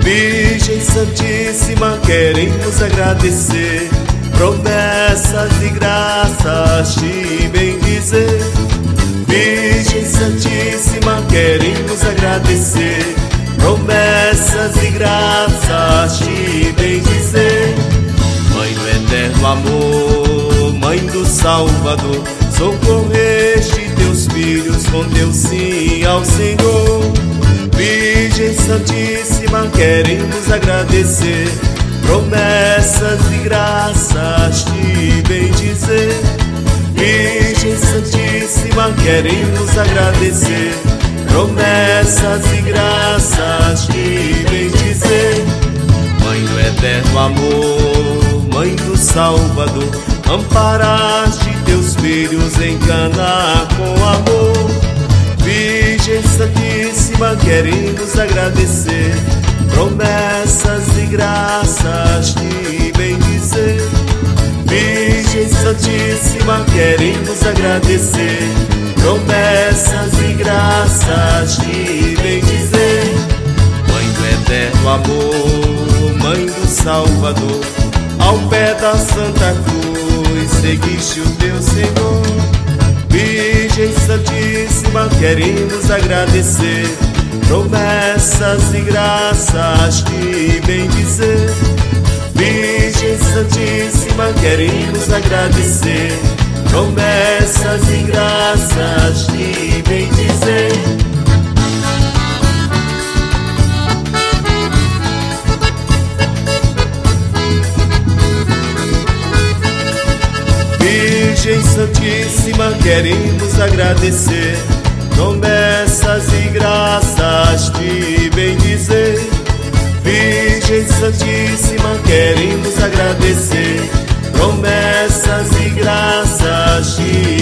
Virgem Santíssima, queremos agradecer, promessas e graças te bendizer. Virgem Santíssima, queremos agradecer, promessas e graças te bendizer. Mãe do eterno amor, Mãe do Salvador, socorreste teus filhos com teu sim ao Senhor. Virgem Santíssima, queremos agradecer, promessas e graças te bendizer. Virgem Santíssima, queremos agradecer, promessas e graças te bendizer. Mãe do eterno amor, Mãe do Salvador, amparaste teus filhos em Caná com amor. Virgem Santíssima, queremos agradecer, promessas e graças te bendizer. Virgem Santíssima, queremos agradecer, promessas e graças te bendizer. Mãe do eterno amor, Mãe do Salvador, ao pé da Santa Cruz seguiste o teu Senhor. Virgem Santíssima, queremos agradecer, promessas e graças te bendizer. Virgem Santíssima, queremos agradecer, promessas e graças te bendizer. Virgem Santíssima, queremos agradecer, promessas e graças te bendizer. Virgem Santíssima, queremos agradecer, promessas e graças te